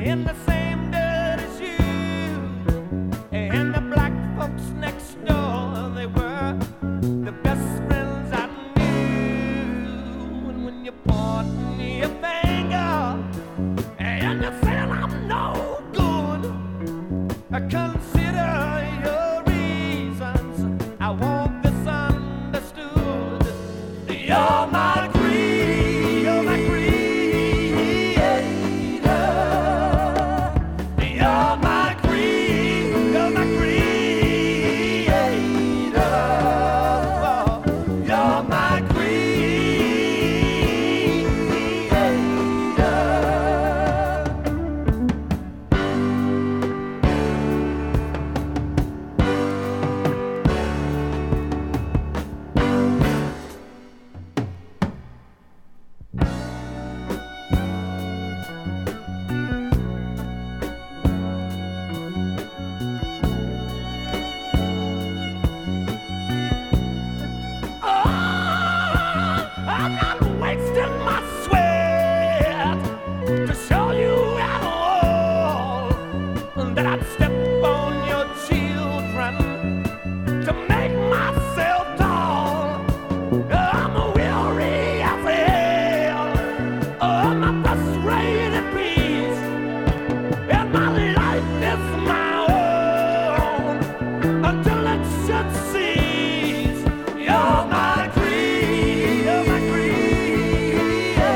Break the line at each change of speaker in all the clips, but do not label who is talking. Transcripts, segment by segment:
in the same dirt as you. And the black folks next door, they were the best friends I knew. And when you point your finger and you said I'm no good, I consider your reasons. I want this understood. You're my creator. You're my creator. You're my creator. You're my creator. You're my creator. I'm not wasting my sweat to show you at all that I'd step on your children to make myself tall. I'm weary as hell of my frustrated peace, and my life is my own until it should cease. You're my creator. You're my creator.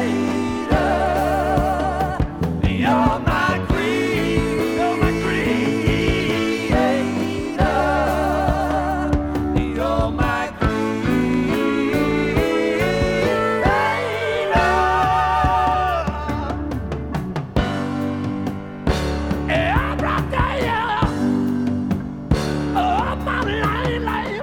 You're my creator. You're my creator. You're my creator. Every day of my life.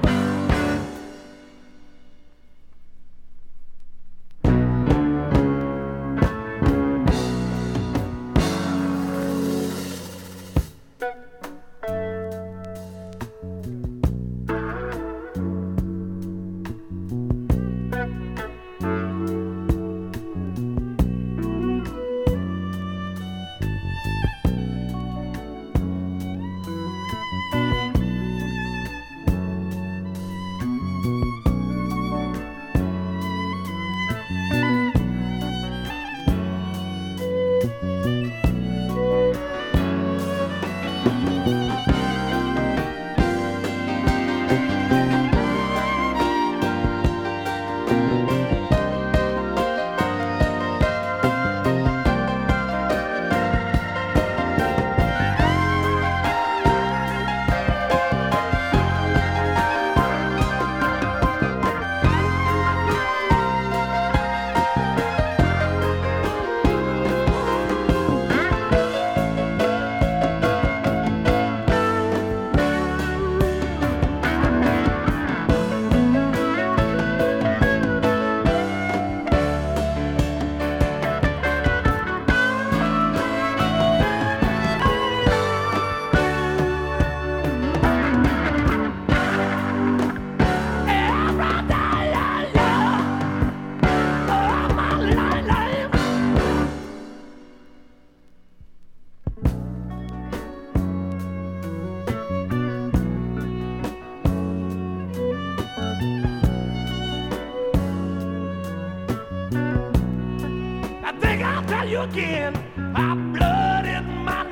I think I'll tell you again. My blood in my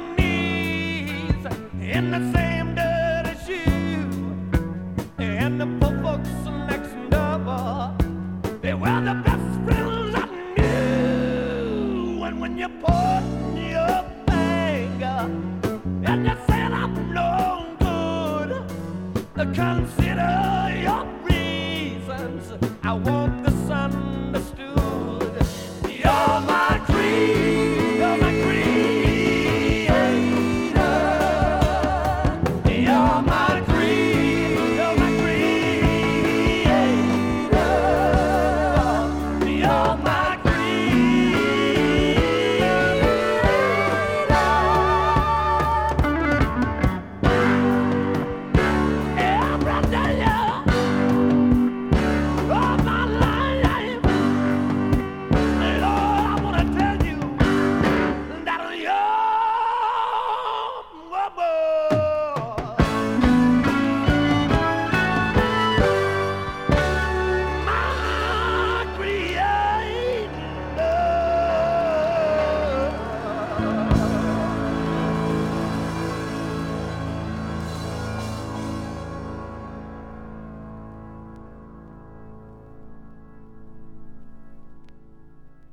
knees, in the same dirt as you. And the poor folks next door, they were the best friends I knew. And when you point your finger and you said I'm no good, consider your reasons. I want this understood. You're my creator. You're my creator. You're my creator. You're my creator. You're my creator. Every day of my life.